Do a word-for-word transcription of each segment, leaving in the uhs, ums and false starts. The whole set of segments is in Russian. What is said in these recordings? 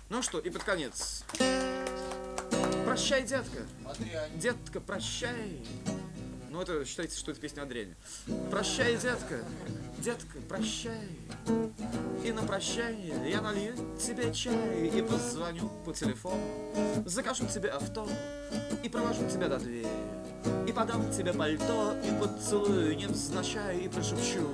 Ну что, и под конец. Прощай, детка. Адрянь. Детка, прощай. Ну, это считается, что это песня о дряни. Прощай, детка. Детка, прощай. И на прощание я налью тебе чай и позвоню по телефону, закажу тебе авто и провожу тебя до двери, и подам тебе пальто, и поцелую невзначай, и прошепчу: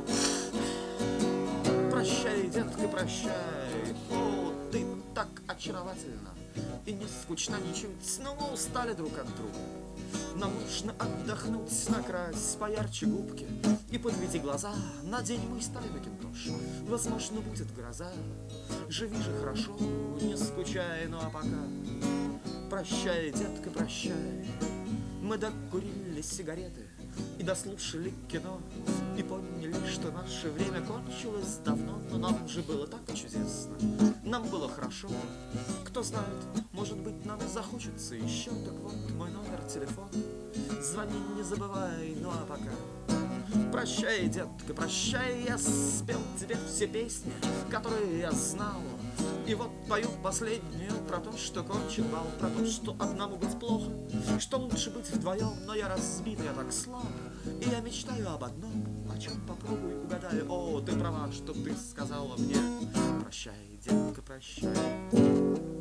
прощай, детка, прощай. О, ты так очаровательна и не скучна ничуть, но мы устали друг от друга. Нам нужно отдохнуть, накрась поярче губки и подведи глаза, надень мой старый макинтош, возможно, будет гроза. Живи же хорошо, не скучай, ну а пока прощай, детка, прощай. Мы докурили сигареты и дослушали кино, и поняли, что наше время кончилось давно. Но нам же было так чудесно, нам было хорошо. Кто знает, может быть, нам захочется еще. Так вот мой номер телефона, звони, не забывай, ну а пока прощай, детка, прощай. Я спел тебе все песни, которые я знал, и вот пою последнюю про то, что кончит бал, про то, что одному быть плохо, что лучше быть вдвоем. Но я разбит, я так слаб, и я мечтаю об одном, о чем попробуй угадай. О, ты права, что ты сказала мне. Прощай, детка, прощай.